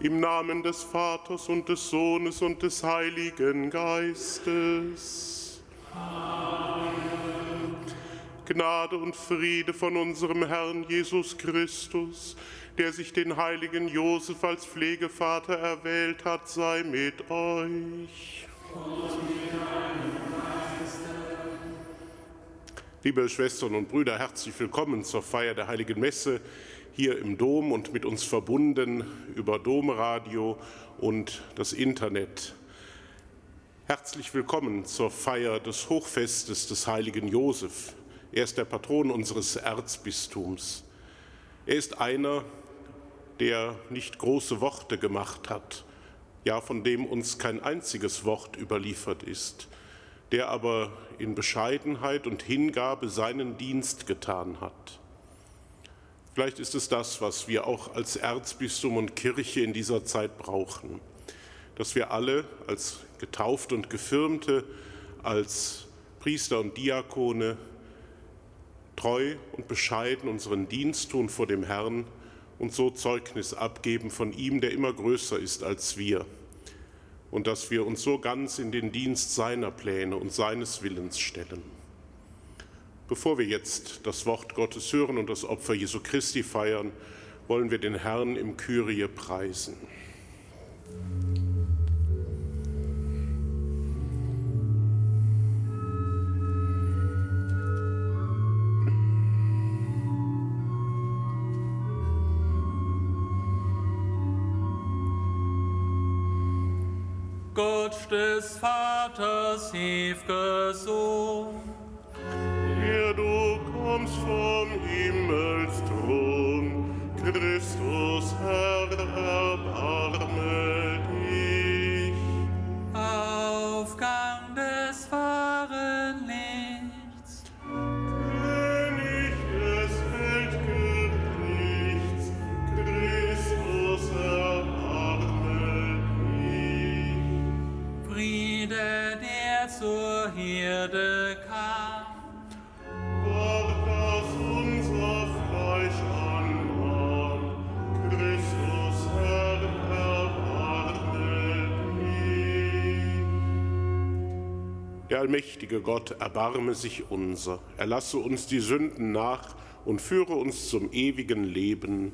Im Namen des Vaters und des Sohnes und des Heiligen Geistes. Amen. Gnade und Friede von unserem Herrn Jesus Christus, der sich den heiligen Josef als Pflegevater erwählt hat, sei mit euch. Liebe Schwestern und Brüder, herzlich willkommen zur Feier der Heiligen Messe hier im Dom und mit uns verbunden über Domradio und das Internet. Herzlich willkommen zur Feier des Hochfestes des heiligen Josef. Er ist der Patron unseres Erzbistums. Er ist einer, der nicht große Worte gemacht hat, ja, von dem uns kein einziges Wort überliefert ist, der aber in Bescheidenheit und Hingabe seinen Dienst getan hat. Vielleicht ist es das, was wir auch als Erzbistum und Kirche in dieser Zeit brauchen, dass wir alle als Getaufte und Gefirmte, als Priester und Diakone treu und bescheiden unseren Dienst tun vor dem Herrn und so Zeugnis abgeben von ihm, der immer größer ist als wir. Und dass wir uns so ganz in den Dienst seiner Pläne und seines Willens stellen. Bevor wir jetzt das Wort Gottes hören und das Opfer Jesu Christi feiern, wollen wir den Herrn im Kyrie preisen. Gott des Vaters, ew'ger Sohn, der du kommst vom Himmelsthron, Christus, Herr, erbarme dich. Aufgang des wahren Lichts, König des Weltgerichts, Christus, erbarme dich. Friede, der zur Herde kam, Ward das unser Fleisch annahm, Christus, Herr, erbarme dich. Der allmächtige Gott erbarme sich unser, erlasse uns die Sünden nach und führe uns zum ewigen Leben.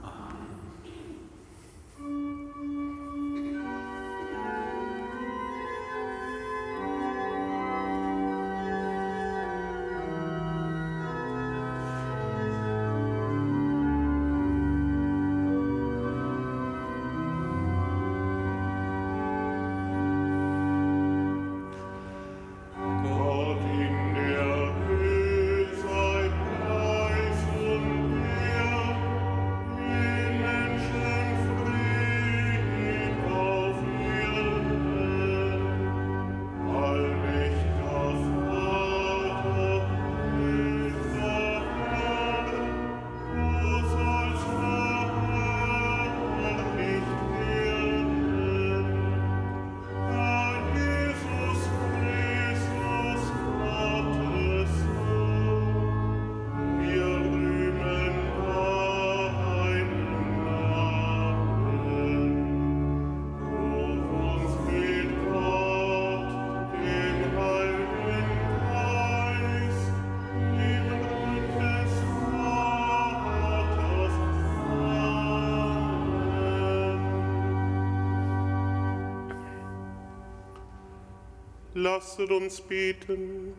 Lasset uns beten.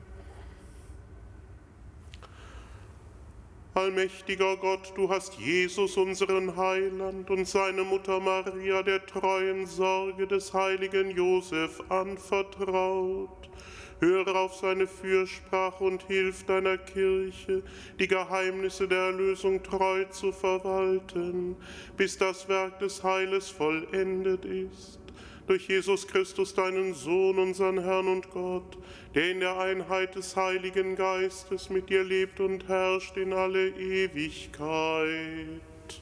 Allmächtiger Gott, du hast Jesus, unseren Heiland, und seine Mutter Maria der treuen Sorge des heiligen Josef anvertraut. Höre auf seine Fürsprache und hilf deiner Kirche, die Geheimnisse der Erlösung treu zu verwalten, bis das Werk des Heiles vollendet ist. Durch Jesus Christus, deinen Sohn, unseren Herrn und Gott, der in der Einheit des Heiligen Geistes mit dir lebt und herrscht in alle Ewigkeit.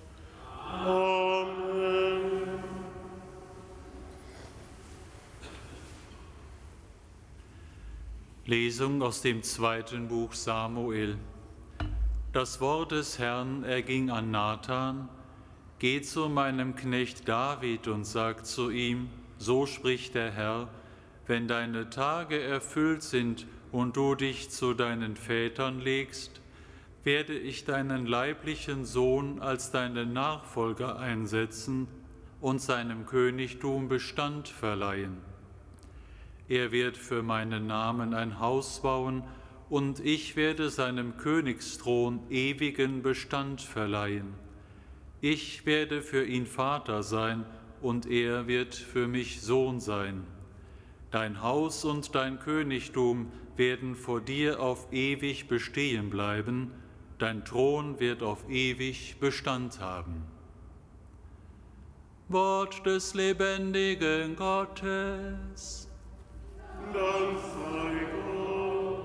Amen. Lesung aus dem 2. Buch Samuel. Das Wort des Herrn erging an Nathan: Geh zu meinem Knecht David und sag zu ihm, so spricht der Herr, wenn deine Tage erfüllt sind und du dich zu deinen Vätern legst, werde ich deinen leiblichen Sohn als deinen Nachfolger einsetzen und seinem Königtum Bestand verleihen. Er wird für meinen Namen ein Haus bauen, und ich werde seinem Königsthron ewigen Bestand verleihen. Ich werde für ihn Vater sein, und er wird für mich Sohn sein. Dein Haus und dein Königtum werden vor dir auf ewig bestehen bleiben, dein Thron wird auf ewig Bestand haben. Wort des lebendigen Gottes. Dank sei Gott.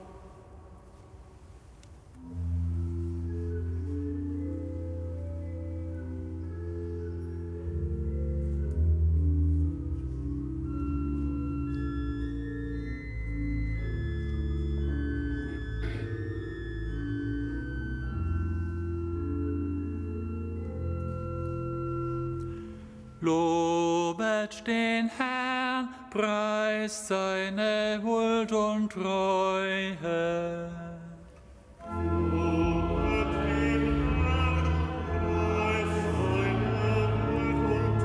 Lobet den Herrn, preist seine Huld und Treue. Lobet den Herrn, preist seine Huld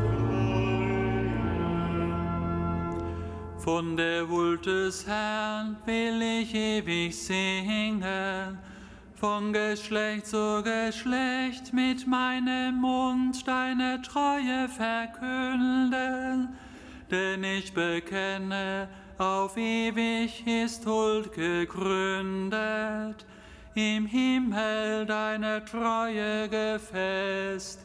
und Treue. Von der Huld des Herrn will ich ewig singen, von Geschlecht zu Geschlecht mit meinem Mund deine Treue verkünden. Denn ich bekenne, auf ewig ist Huld gegründet, im Himmel deine Treue gefestigt.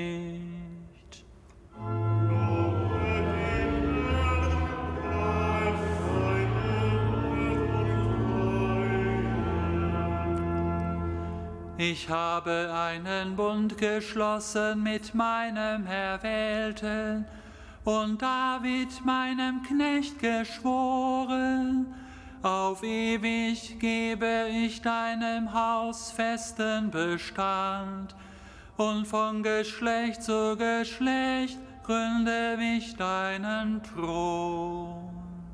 Ich habe einen Bund geschlossen mit meinem Erwählten und David, meinem Knecht, geschworen. Auf ewig gebe ich deinem Haus festen Bestand und von Geschlecht zu Geschlecht gründe ich deinen Thron.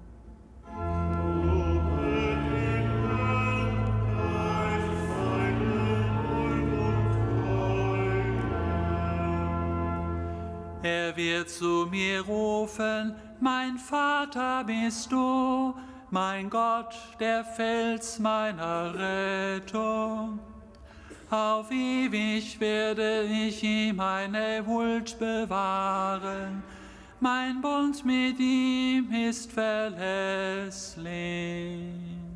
Er wird zu mir rufen, mein Vater bist du, mein Gott, der Fels meiner Rettung. Auf ewig werde ich ihm meine Huld bewahren, mein Bund mit ihm ist verlässlich.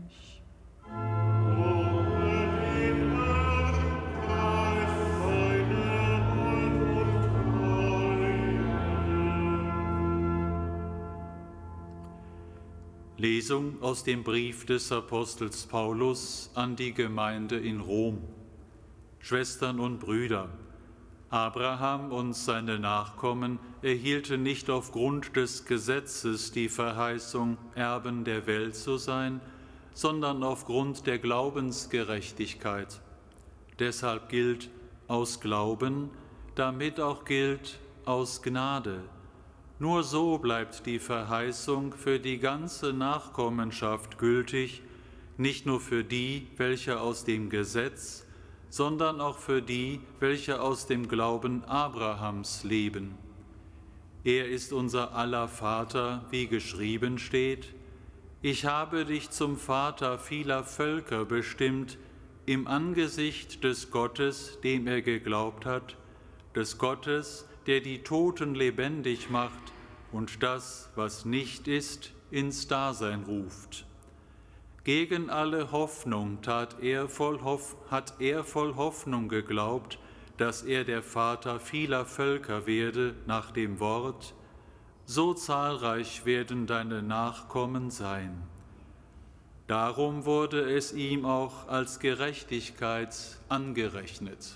Lesung aus dem Brief des Apostels Paulus an die Gemeinde in Rom. Schwestern und Brüder, Abraham und seine Nachkommen erhielten nicht aufgrund des Gesetzes die Verheißung, Erben der Welt zu sein, sondern aufgrund der Glaubensgerechtigkeit. Deshalb gilt aus Glauben, damit auch gilt aus Gnade. Nur so bleibt die Verheißung für die ganze Nachkommenschaft gültig, nicht nur für die, welche aus dem Gesetz, sondern auch für die, welche aus dem Glauben Abrahams leben. Er ist unser aller Vater, wie geschrieben steht: Ich habe dich zum Vater vieler Völker bestimmt, im Angesicht des Gottes, dem er geglaubt hat, des Gottes, der die Toten lebendig macht und das, was nicht ist, ins Dasein ruft. Gegen alle Hoffnung hat er voll Hoffnung geglaubt, dass er der Vater vieler Völker werde nach dem Wort: So zahlreich werden deine Nachkommen sein. Darum wurde es ihm auch als Gerechtigkeit angerechnet.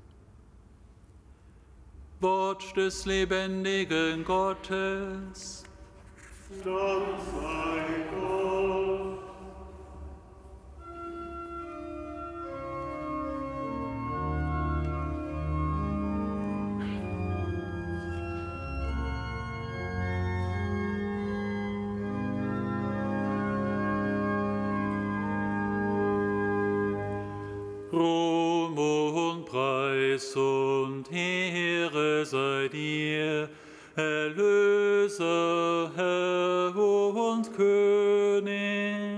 Wort des lebendigen Gottes. Dank sei Gott. Ruhm und Preis und Ehre sei dir, Erlöser, Herr und König.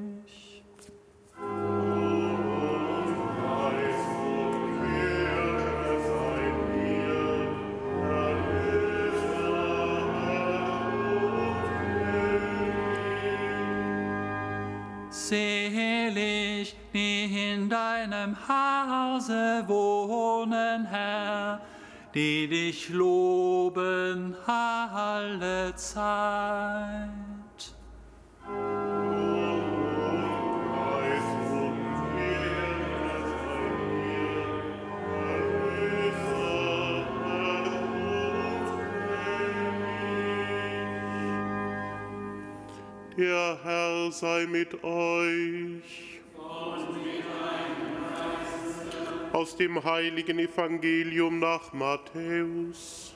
Selig, die in deinem Hause wohnen, Herr, die dich loben alle Zeit. Der Herr sei mit euch. Aus dem heiligen Evangelium nach Matthäus.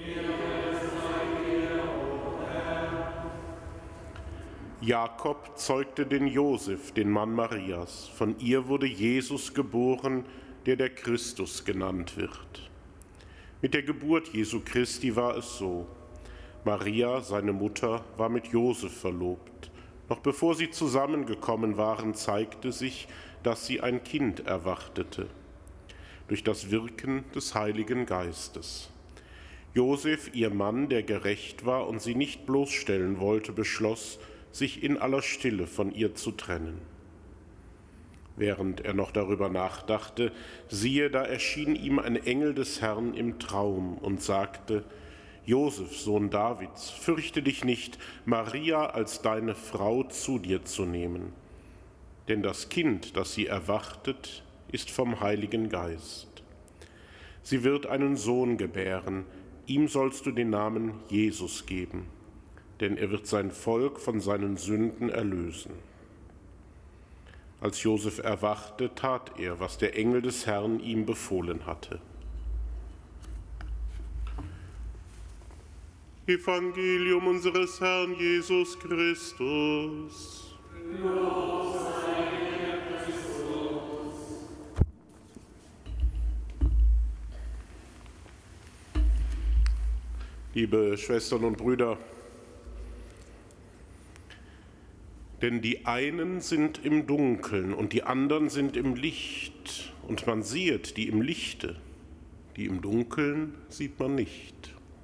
Jakob zeugte den Josef, den Mann Marias. Von ihr wurde Jesus geboren, der Christus genannt wird. Mit der Geburt Jesu Christi war es so: Maria, seine Mutter, war mit Josef verlobt. Noch bevor sie zusammengekommen waren, zeigte sich, dass sie ein Kind erwartete, durch das Wirken des Heiligen Geistes. Josef, ihr Mann, der gerecht war und sie nicht bloßstellen wollte, beschloss, sich in aller Stille von ihr zu trennen. Während er noch darüber nachdachte, siehe, da erschien ihm ein Engel des Herrn im Traum und sagte: Josef, Sohn Davids, fürchte dich nicht, Maria als deine Frau zu dir zu nehmen. Denn das Kind, das sie erwartet, ist vom Heiligen Geist. Sie wird einen Sohn gebären, ihm sollst du den Namen Jesus geben, denn er wird sein Volk von seinen Sünden erlösen. Als Josef erwachte, tat er, was der Engel des Herrn ihm befohlen hatte. Evangelium unseres Herrn Jesus Christus. Lob sei dir, Christus. Liebe Schwestern und Brüder, denn die einen sind im Dunkeln und die anderen sind im Licht, und man sieht die im Lichte, die im Dunkeln sieht man nicht.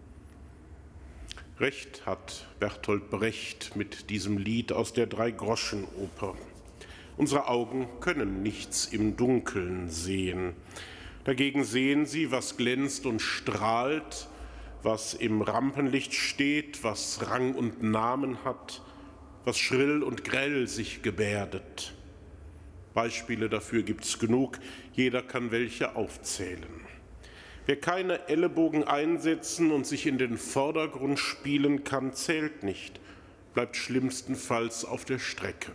Recht hat Bertolt Brecht mit diesem Lied aus der Dreigroschenoper. Unsere Augen können nichts im Dunkeln sehen. Dagegen sehen sie, was glänzt und strahlt, was im Rampenlicht steht, was Rang und Namen hat, was schrill und grell sich gebärdet. Beispiele dafür gibt's genug, jeder kann welche aufzählen. Wer keine Ellenbogen einsetzen und sich in den Vordergrund spielen kann, zählt nicht, bleibt schlimmstenfalls auf der Strecke.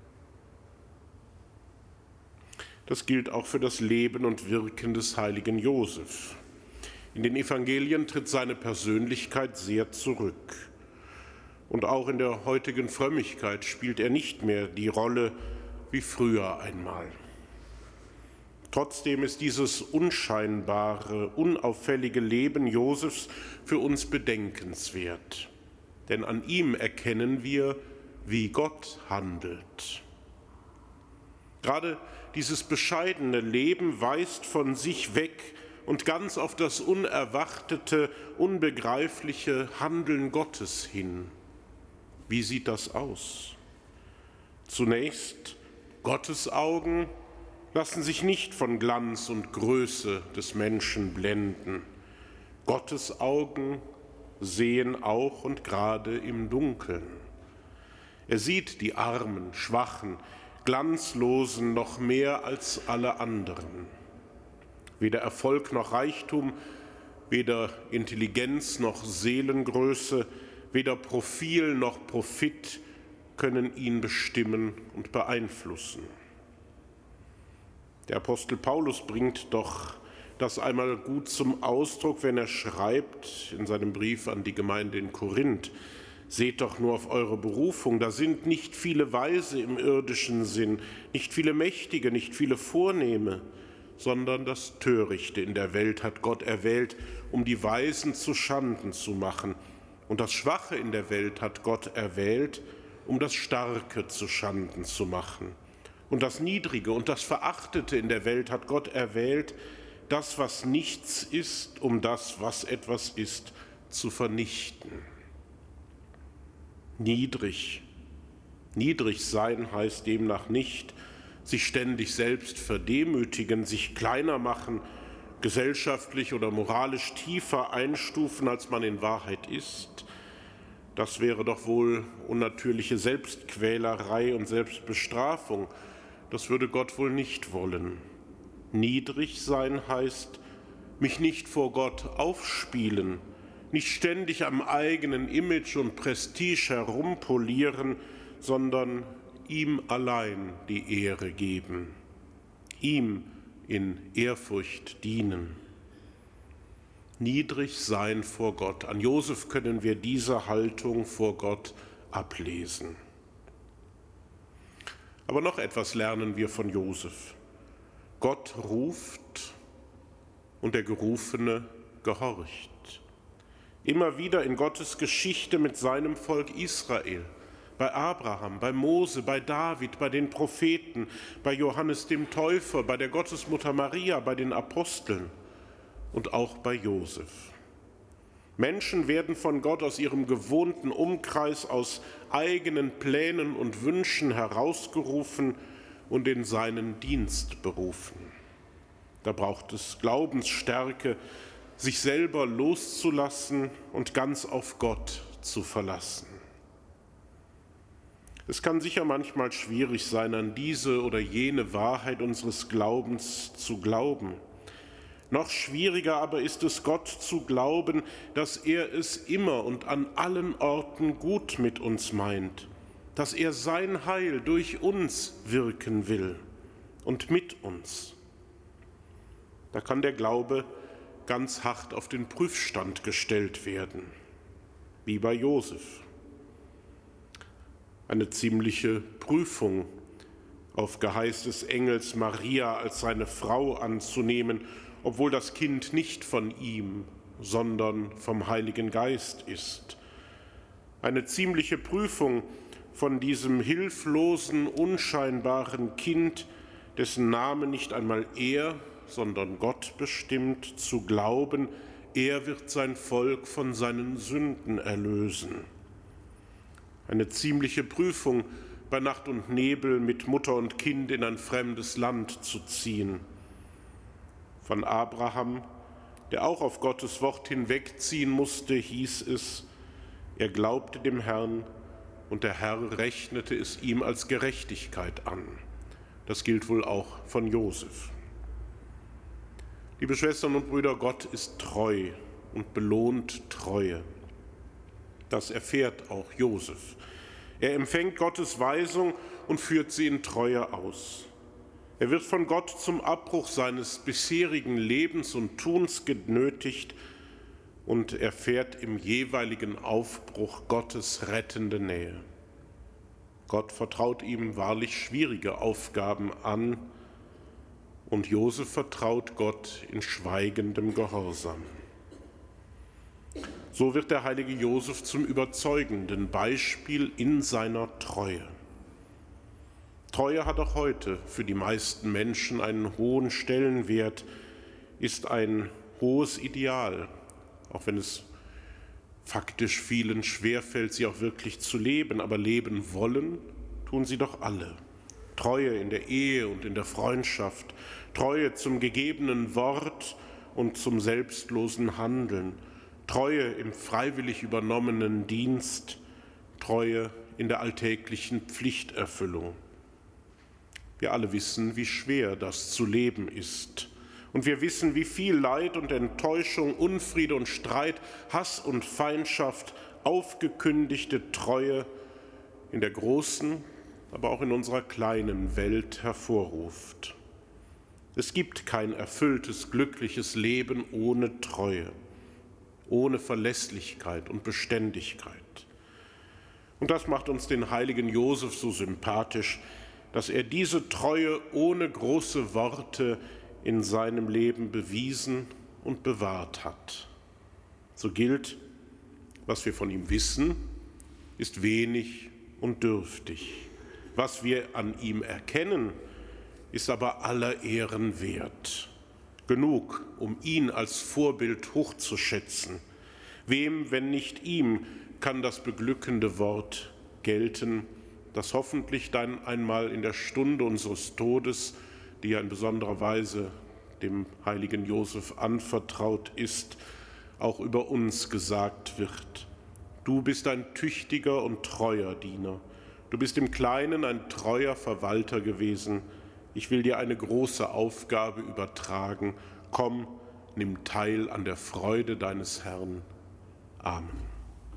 Das gilt auch für das Leben und Wirken des heiligen Josef. In den Evangelien tritt seine Persönlichkeit sehr zurück. Und auch in der heutigen Frömmigkeit spielt er nicht mehr die Rolle wie früher einmal. Trotzdem ist dieses unscheinbare, unauffällige Leben Josefs für uns bedenkenswert. Denn an ihm erkennen wir, wie Gott handelt. Gerade dieses bescheidene Leben weist von sich weg und ganz auf das unerwartete, unbegreifliche Handeln Gottes hin. Wie sieht das aus? Zunächst, Gottes Augen lassen sich nicht von Glanz und Größe des Menschen blenden. Gottes Augen sehen auch und gerade im Dunkeln. Er sieht die Armen, Schwachen, Glanzlosen noch mehr als alle anderen. Weder Erfolg noch Reichtum, weder Intelligenz noch Seelengröße, weder Profil noch Profit können ihn bestimmen und beeinflussen. Der Apostel Paulus bringt doch das einmal gut zum Ausdruck, wenn er schreibt in seinem Brief an die Gemeinde in Korinth: Seht doch nur auf eure Berufung, da sind nicht viele Weise im irdischen Sinn, nicht viele Mächtige, nicht viele Vornehme, sondern das Törichte in der Welt hat Gott erwählt, um die Weisen zu Schanden zu machen. Und das Schwache in der Welt hat Gott erwählt, um das Starke zu Schanden zu machen. Und das Niedrige und das Verachtete in der Welt hat Gott erwählt, das, was nichts ist, um das, was etwas ist, zu vernichten. Niedrig sein heißt demnach nicht, sich ständig selbst verdemütigen, sich kleiner machen, gesellschaftlich oder moralisch tiefer einstufen, als man in Wahrheit ist. Das wäre doch wohl unnatürliche Selbstquälerei und Selbstbestrafung. Das würde Gott wohl nicht wollen. Niedrig sein heißt, mich nicht vor Gott aufspielen, nicht ständig am eigenen Image und Prestige herumpolieren, sondern ihm allein die Ehre geben, ihm in Ehrfurcht dienen. Niedrig sein vor Gott. An Josef können wir diese Haltung vor Gott ablesen. Aber noch etwas lernen wir von Josef. Gott ruft und der Gerufene gehorcht. Immer wieder in Gottes Geschichte mit seinem Volk Israel, bei Abraham, bei Mose, bei David, bei den Propheten, bei Johannes dem Täufer, bei der Gottesmutter Maria, bei den Aposteln und auch bei Josef. Menschen werden von Gott aus ihrem gewohnten Umkreis, aus eigenen Plänen und Wünschen herausgerufen und in seinen Dienst berufen. Da braucht es Glaubensstärke, sich selber loszulassen und ganz auf Gott zu verlassen. Es kann sicher manchmal schwierig sein, an diese oder jene Wahrheit unseres Glaubens zu glauben. Noch schwieriger aber ist es, Gott zu glauben, dass er es immer und an allen Orten gut mit uns meint, dass er sein Heil durch uns wirken will und mit uns. Da kann der Glaube ganz hart auf den Prüfstand gestellt werden, wie bei Josef. Eine ziemliche Prüfung, auf Geheiß des Engels Maria als seine Frau anzunehmen, obwohl das Kind nicht von ihm, sondern vom Heiligen Geist ist. Eine ziemliche Prüfung von diesem hilflosen, unscheinbaren Kind, dessen Name nicht einmal er, sondern Gott bestimmt, zu glauben, er wird sein Volk von seinen Sünden erlösen. Eine ziemliche Prüfung, bei Nacht und Nebel mit Mutter und Kind in ein fremdes Land zu ziehen. Von Abraham, der auch auf Gottes Wort hinwegziehen musste, hieß es, er glaubte dem Herrn und der Herr rechnete es ihm als Gerechtigkeit an. Das gilt wohl auch von Josef. Liebe Schwestern und Brüder, Gott ist treu und belohnt Treue. Das erfährt auch Josef. Er empfängt Gottes Weisung und führt sie in Treue aus. Er wird von Gott zum Abbruch seines bisherigen Lebens und Tuns genötigt und erfährt im jeweiligen Aufbruch Gottes rettende Nähe. Gott vertraut ihm wahrlich schwierige Aufgaben an und Josef vertraut Gott in schweigendem Gehorsam. So wird der heilige Josef zum überzeugenden Beispiel in seiner Treue. Treue hat auch heute für die meisten Menschen einen hohen Stellenwert, ist ein hohes Ideal, auch wenn es faktisch vielen schwerfällt, sie auch wirklich zu leben. Aber leben wollen, tun sie doch alle. Treue in der Ehe und in der Freundschaft, Treue zum gegebenen Wort und zum selbstlosen Handeln, Treue im freiwillig übernommenen Dienst, Treue in der alltäglichen Pflichterfüllung. Wir alle wissen, wie schwer das zu leben ist. Und wir wissen, wie viel Leid und Enttäuschung, Unfriede und Streit, Hass und Feindschaft, aufgekündigte Treue in der großen, aber auch in unserer kleinen Welt hervorruft. Es gibt kein erfülltes, glückliches Leben ohne Treue, ohne Verlässlichkeit und Beständigkeit. Und das macht uns den heiligen Josef so sympathisch, dass er diese Treue ohne große Worte in seinem Leben bewiesen und bewahrt hat. So gilt, was wir von ihm wissen, ist wenig und dürftig. Was wir an ihm erkennen, ist aber aller Ehren wert. Genug, um ihn als Vorbild hochzuschätzen. Wem, wenn nicht ihm, kann das beglückende Wort gelten, das hoffentlich dann einmal in der Stunde unseres Todes, die ja in besonderer Weise dem heiligen Josef anvertraut ist, auch über uns gesagt wird. Du bist ein tüchtiger und treuer Diener. Du bist im Kleinen ein treuer Verwalter gewesen. Ich will dir eine große Aufgabe übertragen. Komm, nimm teil an der Freude deines Herrn. Amen.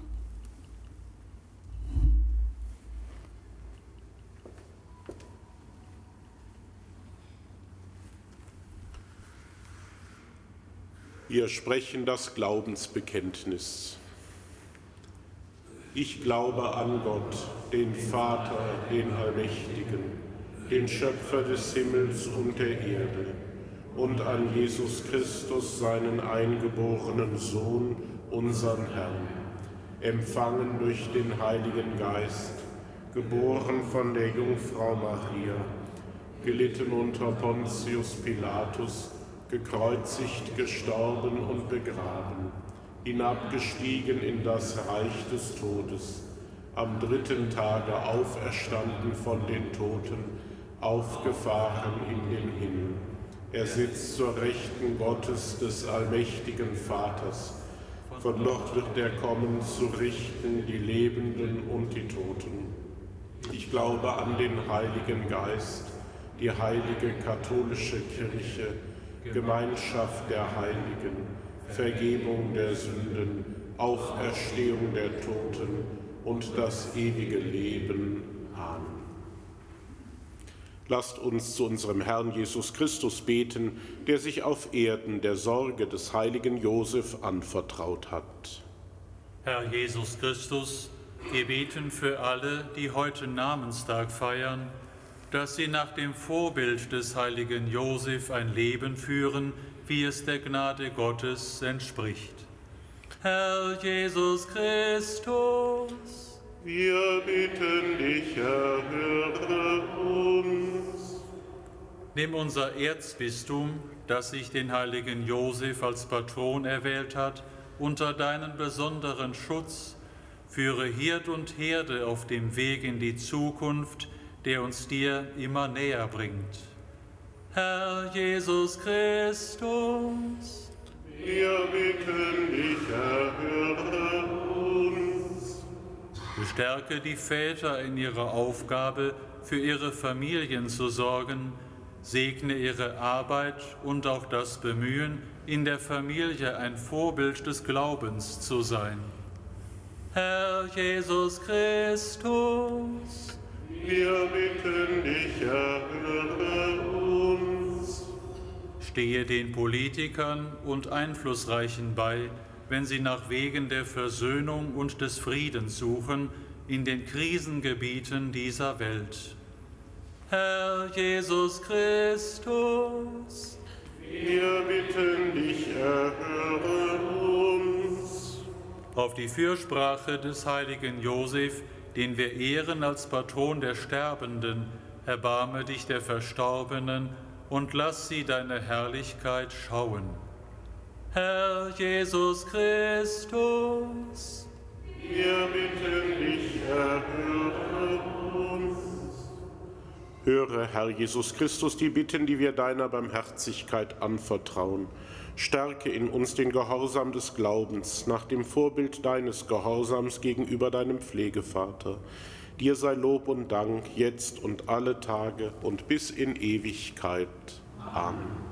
Wir sprechen das Glaubensbekenntnis. Ich glaube an Gott, den Vater, den Allmächtigen, den Schöpfer des Himmels und der Erde, und an Jesus Christus, seinen eingeborenen Sohn, unseren Herrn, empfangen durch den Heiligen Geist, geboren von der Jungfrau Maria, gelitten unter Pontius Pilatus, gekreuzigt, gestorben und begraben, hinabgestiegen in das Reich des Todes, am dritten Tage auferstanden von den Toten, aufgefahren in den Himmel. Er sitzt zur Rechten Gottes des allmächtigen Vaters. Von dort wird er kommen, zu richten die Lebenden und die Toten. Ich glaube an den Heiligen Geist, die heilige katholische Kirche, Gemeinschaft der Heiligen, Vergebung der Sünden, Auferstehung der Toten und das ewige Leben. Amen. Lasst uns zu unserem Herrn Jesus Christus beten, der sich auf Erden der Sorge des heiligen Josef anvertraut hat. Herr Jesus Christus, wir beten für alle, die heute Namenstag feiern, dass sie nach dem Vorbild des heiligen Josef ein Leben führen, wie es der Gnade Gottes entspricht. Herr Jesus Christus, wir bitten dich, erhöre uns. Nimm unser Erzbistum, das sich den heiligen Josef als Patron erwählt hat, unter deinen besonderen Schutz, führe Hirt und Herde auf dem Weg in die Zukunft, der uns dir immer näher bringt. Herr Jesus Christus, wir bitten dich, erhöre uns. Bestärke die Väter in ihrer Aufgabe, für ihre Familien zu sorgen, segne ihre Arbeit und auch das Bemühen, in der Familie ein Vorbild des Glaubens zu sein. Herr Jesus Christus, wir bitten dich, erhöre uns. Stehe den Politikern und Einflussreichen bei, wenn sie nach Wegen der Versöhnung und des Friedens suchen in den Krisengebieten dieser Welt. Herr Jesus Christus, wir bitten dich, erhöre uns. Auf die Fürsprache des heiligen Josef, den wir ehren als Patron der Sterbenden, erbarme dich der Verstorbenen und lass sie deine Herrlichkeit schauen. Herr Jesus Christus, wir bitten dich, erhöre uns. Höre, Herr Jesus Christus, die Bitten, die wir deiner Barmherzigkeit anvertrauen. Stärke in uns den Gehorsam des Glaubens, nach dem Vorbild deines Gehorsams gegenüber deinem Pflegevater. Dir sei Lob und Dank, jetzt und alle Tage und bis in Ewigkeit. Amen.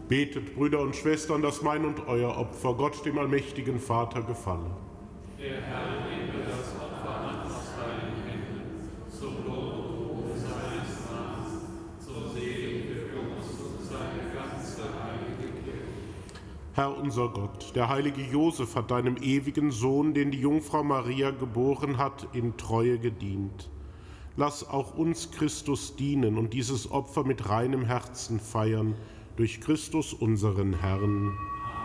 Betet, Brüder und Schwestern, dass mein und euer Opfer Gott, dem allmächtigen Vater, gefalle. Der Herr nehme das Opfer an aus deinen Händen, zum Lob seines Namens, zur Segen für uns und seine ganze heilige Kirche. Herr unser Gott, der heilige Josef hat deinem ewigen Sohn, den die Jungfrau Maria geboren hat, in Treue gedient. Lass auch uns Christus dienen und dieses Opfer mit reinem Herzen feiern, durch Christus unseren Herrn.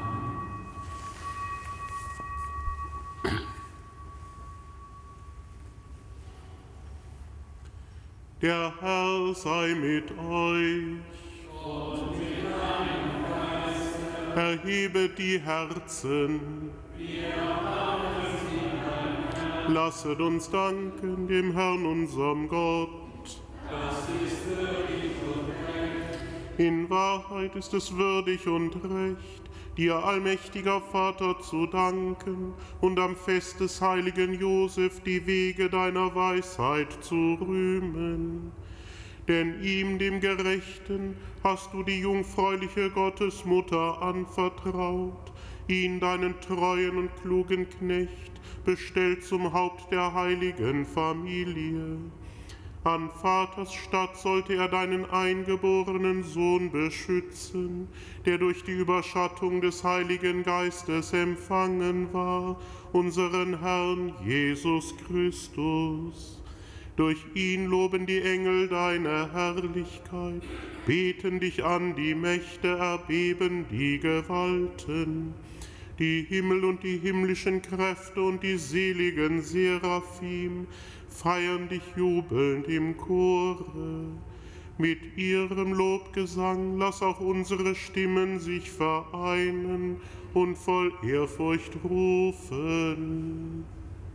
Der Herr sei mit euch. Und mit deinem Geiste. Erhebet die Herzen. Wir haben sie, Herr. Lasset uns danken dem Herrn, unserem Gott. Das ist würdig und recht. In Wahrheit ist es würdig und recht, dir, allmächtiger Vater, zu danken und am Fest des heiligen Josef die Wege deiner Weisheit zu rühmen. Denn ihm, dem Gerechten, hast du die jungfräuliche Gottesmutter anvertraut, ihn, deinen treuen und klugen Knecht, bestellt zum Haupt der heiligen Familie. An Vaters statt sollte er deinen eingeborenen Sohn beschützen, der durch die Überschattung des Heiligen Geistes empfangen war, unseren Herrn Jesus Christus. Durch ihn loben die Engel deine Herrlichkeit, beten dich an die Mächte, erbeben die Gewalten. Die Himmel und die himmlischen Kräfte und die seligen Seraphim feiern dich jubelnd im Chore. Mit ihrem Lobgesang lass auch unsere Stimmen sich vereinen und voll Ehrfurcht rufen.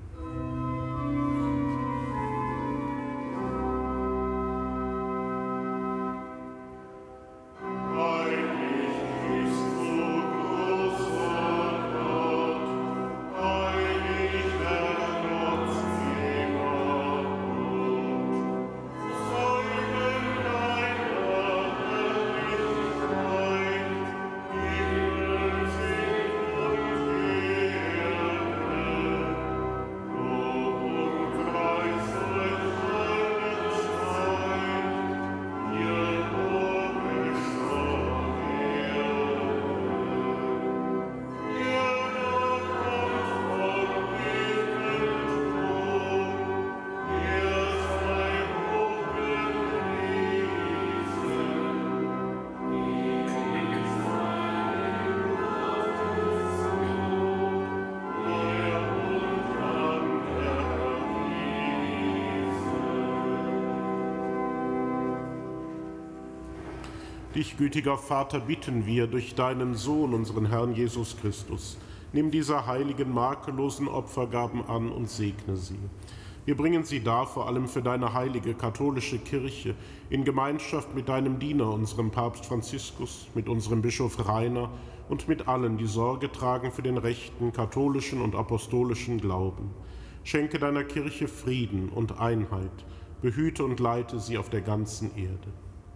Dich, gütiger Vater, bitten wir durch deinen Sohn, unseren Herrn Jesus Christus. Nimm diese heiligen, makellosen Opfergaben an und segne sie. Wir bringen sie dar, vor allem für deine heilige katholische Kirche, in Gemeinschaft mit deinem Diener, unserem Papst Franziskus, mit unserem Bischof Rainer und mit allen, die Sorge tragen für den rechten, katholischen und apostolischen Glauben. Schenke deiner Kirche Frieden und Einheit, behüte und leite sie auf der ganzen Erde.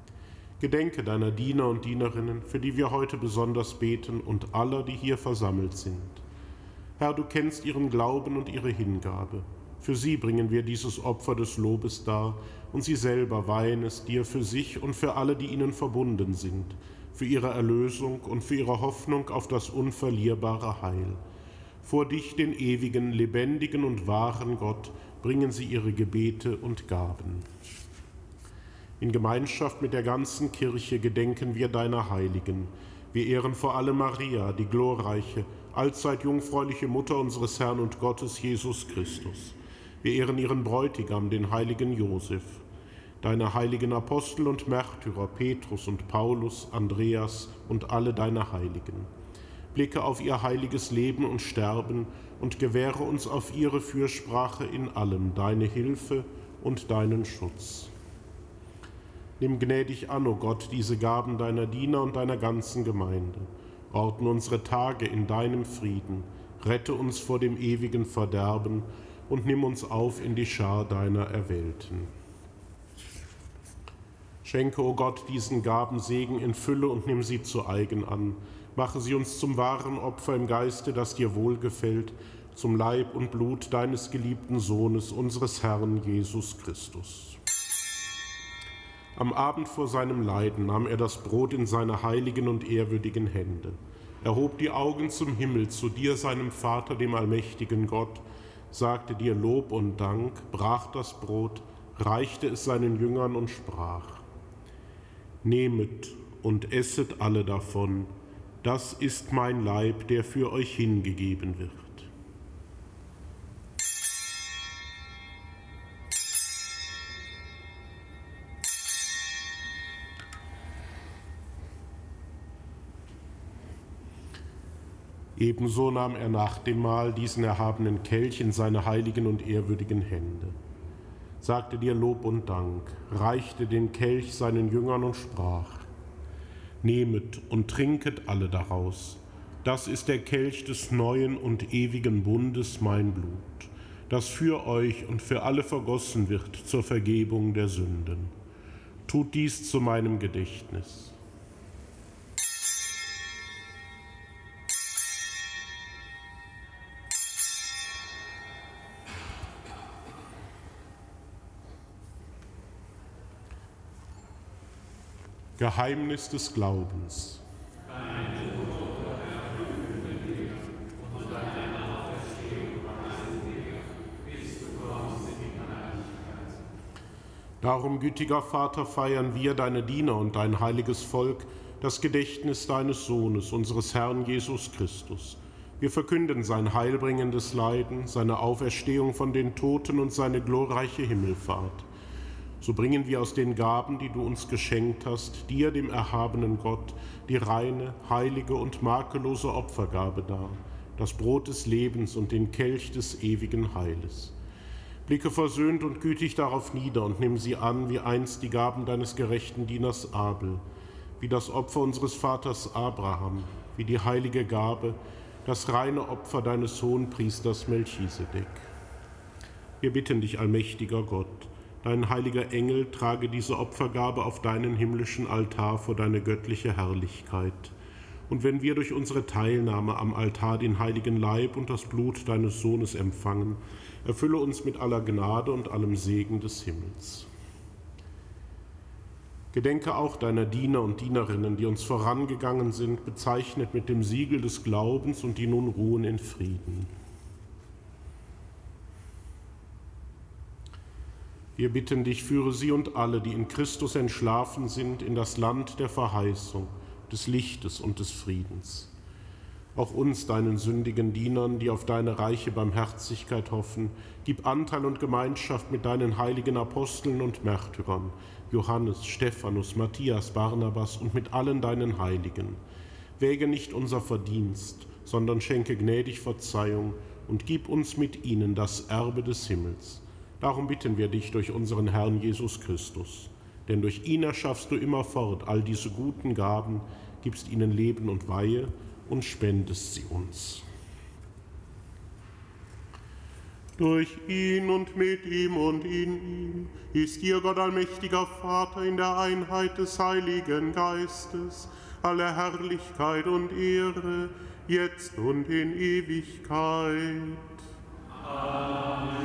Gedenke deiner Diener und Dienerinnen, für die wir heute besonders beten, und aller, die hier versammelt sind. Herr, du kennst ihren Glauben und ihre Hingabe. Für sie bringen wir dieses Opfer des Lobes dar, und sie selber weihen es dir für sich und für alle, die ihnen verbunden sind, für ihre Erlösung und für ihre Hoffnung auf das unverlierbare Heil. Vor dich, den ewigen, lebendigen und wahren Gott, bringen sie ihre Gebete und Gaben. In Gemeinschaft mit der ganzen Kirche gedenken wir deiner Heiligen. Wir ehren vor allem Maria, die glorreiche, allzeit jungfräuliche Mutter unseres Herrn und Gottes Jesus Christus. Wir ehren ihren Bräutigam, den heiligen Josef. Deine heiligen Apostel und Märtyrer, Petrus und Paulus, Andreas und alle deine Heiligen. Blicke auf ihr heiliges Leben und Sterben und gewähre uns auf ihre Fürsprache in allem deine Hilfe und deinen Schutz. Nimm gnädig an, o Gott, diese Gaben deiner Diener und deiner ganzen Gemeinde. Ordne unsere Tage in deinem Frieden, rette uns vor dem ewigen Verderben und nimm uns auf in die Schar deiner Erwählten. Schenke, o Gott, diesen Gaben Segen in Fülle und nimm sie zu eigen an. Mache sie uns zum wahren Opfer im Geiste, das dir wohlgefällt, zum Leib und Blut deines geliebten Sohnes, unseres Herrn Jesus Christus. Am Abend vor seinem Leiden nahm er das Brot in seine heiligen und ehrwürdigen Hände. Er hob die Augen zum Himmel, zu dir, seinem Vater, dem allmächtigen Gott, sagte dir Lob und Dank, brach das Brot, reichte es seinen Jüngern und sprach: Nehmet und esset alle davon, das ist mein Leib, der für euch hingegeben wird. Ebenso nahm er nach dem Mahl diesen erhabenen Kelch in seine heiligen und ehrwürdigen Hände, sagte dir Lob und Dank, reichte den Kelch seinen Jüngern und sprach: Nehmet und trinket alle daraus. Das ist der Kelch des neuen und ewigen Bundes, mein Blut, das für euch und für alle vergossen wird zur Vergebung der Sünden. Tut dies zu meinem Gedächtnis. Geheimnis des Glaubens. Darum, gütiger Vater, feiern wir, deine Diener und dein heiliges Volk, das Gedächtnis deines Sohnes, unseres Herrn Jesus Christus. Wir verkünden sein heilbringendes Leiden, seine Auferstehung von den Toten und seine glorreiche Himmelfahrt. So bringen wir aus den Gaben, die du uns geschenkt hast, dir, dem erhabenen Gott, die reine, heilige und makellose Opfergabe dar, das Brot des Lebens und den Kelch des ewigen Heiles. Blicke versöhnt und gütig darauf nieder und nimm sie an, wie einst die Gaben deines gerechten Dieners Abel, wie das Opfer unseres Vaters Abraham, wie die heilige Gabe, das reine Opfer deines Hohenpriesters Melchisedek. Wir bitten dich, allmächtiger Gott, dein heiliger Engel trage diese Opfergabe auf deinen himmlischen Altar vor deine göttliche Herrlichkeit. Und wenn wir durch unsere Teilnahme am Altar den heiligen Leib und das Blut deines Sohnes empfangen, erfülle uns mit aller Gnade und allem Segen des Himmels. Gedenke auch deiner Diener und Dienerinnen, die uns vorangegangen sind, bezeichnet mit dem Siegel des Glaubens und die nun ruhen in Frieden. Wir bitten dich, führe sie und alle, die in Christus entschlafen sind, in das Land der Verheißung, des Lichtes und des Friedens. Auch uns, deinen sündigen Dienern, die auf deine reiche Barmherzigkeit hoffen, gib Anteil und Gemeinschaft mit deinen heiligen Aposteln und Märtyrern, Johannes, Stephanus, Matthias, Barnabas und mit allen deinen Heiligen. Wäge nicht unser Verdienst, sondern schenke gnädig Verzeihung und gib uns mit ihnen das Erbe des Himmels. Darum bitten wir dich durch unseren Herrn Jesus Christus. Denn durch ihn erschaffst du immerfort all diese guten Gaben, gibst ihnen Leben und Weihe und spendest sie uns. Durch ihn und mit ihm und in ihm ist dir, Gott allmächtiger Vater, in der Einheit des Heiligen Geistes, alle Herrlichkeit und Ehre, jetzt und in Ewigkeit. Amen.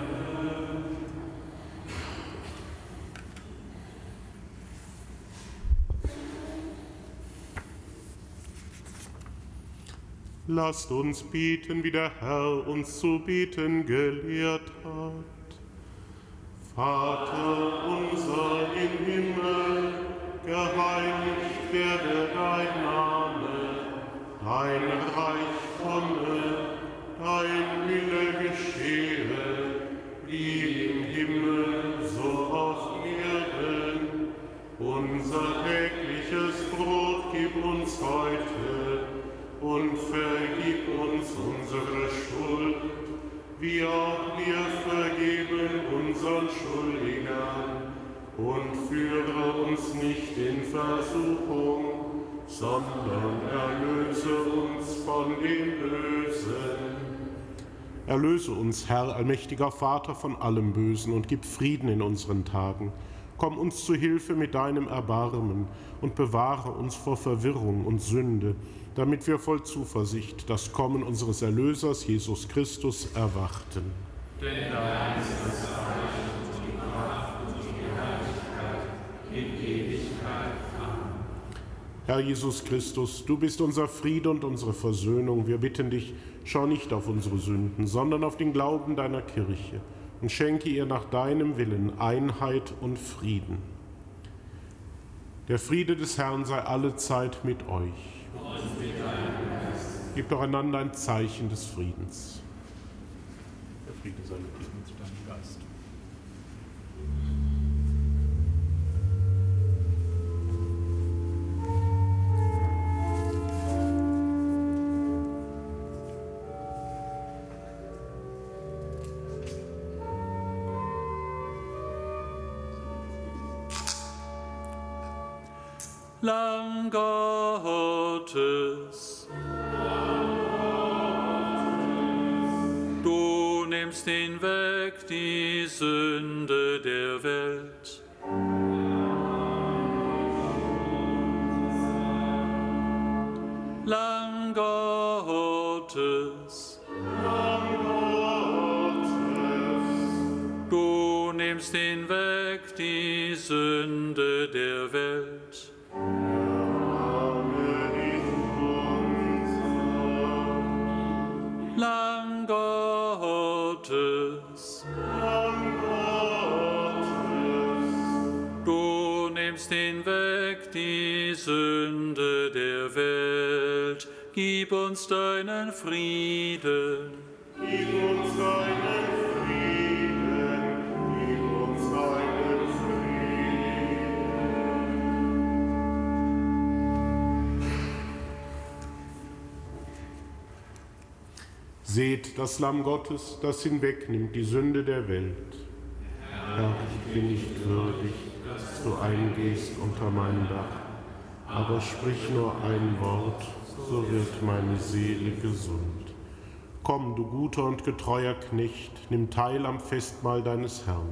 Lasst uns beten, wie der Herr uns zu beten gelehrt hat. Vater unser im Himmel, geheiligt werde dein Name, dein Reich komme, dein Wille geschehe, wie im Himmel, so auf Erden. Unser tägliches Brot gib uns heute und vergib uns unsere Schuld, wie auch wir vergeben unseren Schuldigern. Und führe uns nicht in Versuchung, sondern erlöse uns von dem Bösen. Erlöse uns, Herr, allmächtiger Vater, von allem Bösen und gib Frieden in unseren Tagen komm uns zu Hilfe mit deinem Erbarmen und bewahre uns vor Verwirrung und Sünde, damit wir voll Zuversicht das Kommen unseres Erlösers Jesus Christus erwarten. Denn dein ist das Reich und die Kraft und die Herrlichkeit in Ewigkeit. Amen. Herr Jesus Christus, du bist unser Friede und unsere Versöhnung. Wir bitten dich, schau nicht auf unsere Sünden, sondern auf den Glauben deiner Kirche und schenke ihr nach deinem Willen Einheit und Frieden. Der Friede des Herrn sei allezeit mit euch. Und mit deinem Geist. Gebt doch einander ein Zeichen des Friedens. Der Friede sei mit dir und mit deinem Geist. Lamm Gottes, du nimmst hinweg die Sünde der Welt. Lamm Gottes, du nimmst hinweg die Sünde der Welt. Lamm Gottes, du nimmst hinweg die Sünde der Welt. Gib uns deinen Frieden. Gib uns deinen Frieden, gib uns deinen Frieden. Seht das Lamm Gottes, das hinwegnimmt die Sünde der Welt. Herr, ich bin nicht würdig, dass du eingehst unter mein Dach, aber sprich nur ein Wort, so wird meine Seele gesund. Komm, du guter und getreuer Knecht, nimm teil am Festmahl deines Herrn.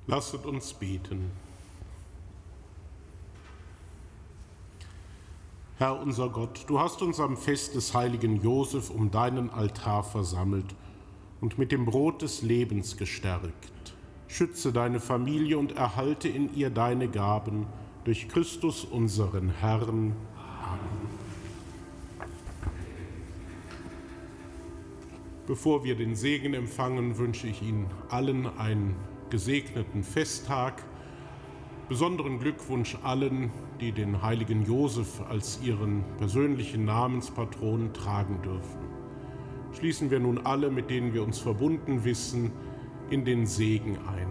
Lasset uns beten. Herr unser Gott, du hast uns am Fest des heiligen Josef um deinen Altar versammelt und mit dem Brot des Lebens gestärkt. Schütze deine Familie und erhalte in ihr deine Gaben durch Christus unseren Herrn. Amen. Bevor wir den Segen empfangen, wünsche ich Ihnen allen einen gesegneten Festtag. Besonderen Glückwunsch allen, die den heiligen Josef als ihren persönlichen Namenspatron tragen dürfen. Schließen wir nun alle, mit denen wir uns verbunden wissen, in den Segen ein.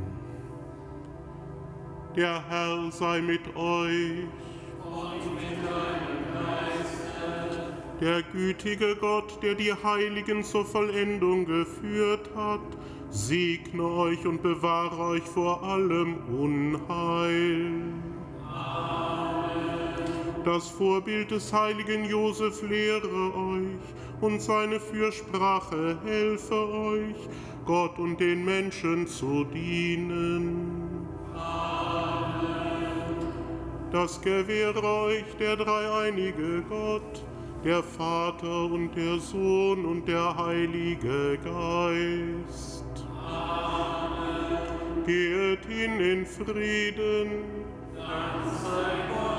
Der Herr sei mit euch. Und mit deinem Geiste. Der gütige Gott, der die Heiligen zur Vollendung geführt hat, segne euch und bewahre euch vor allem Unheil. Amen. Das Vorbild des heiligen Josef lehre euch und seine Fürsprache helfe euch, Gott und den Menschen zu dienen. Amen. Das gewähre euch der dreieinige Gott, der Vater und der Sohn und der Heilige Geist. Amen. Geht hin in Frieden. Dank sei Gott.